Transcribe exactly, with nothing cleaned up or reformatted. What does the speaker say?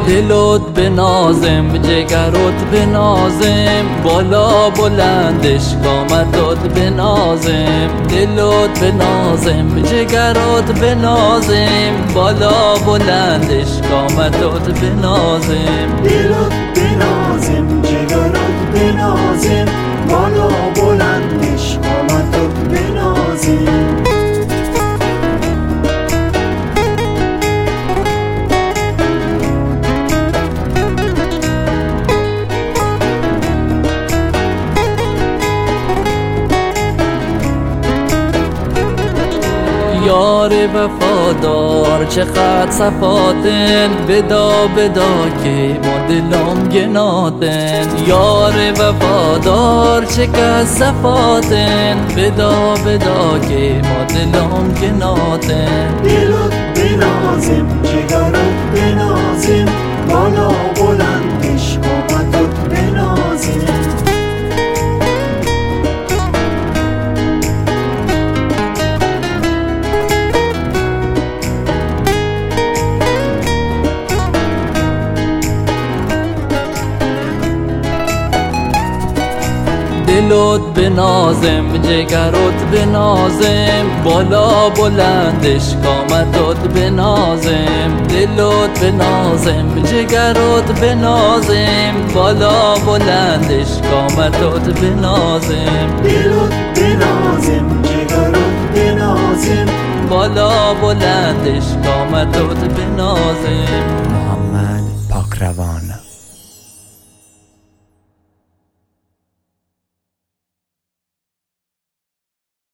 دلت بنازم جگرت بنازم، بالا بلندش قامتت بنازم. دلت بنازم جگرت بنازم، بالا بلندش قامتت بنازم. دلت بنازم جگرت بنازم، بالا بلندش قامتت بنازم. یار وفادار چقدر صفاتن، بدا بدا که ما دلم گناتن. یار وفادار چقدر صفاتن، بدا بدا که ما دلم گناتن. دلت بنازم جگرت بنازم، بالا بلندش قامتت بنازم. دلت بنازم جگرت بنازم، بالا بلندش قامتت بنازم. دلت بنازم جگرت بنازم، بالا بلندش قامتت بنازم. دلت بنازم جگرت بنازم، بالا بلندش قامتت بنازم.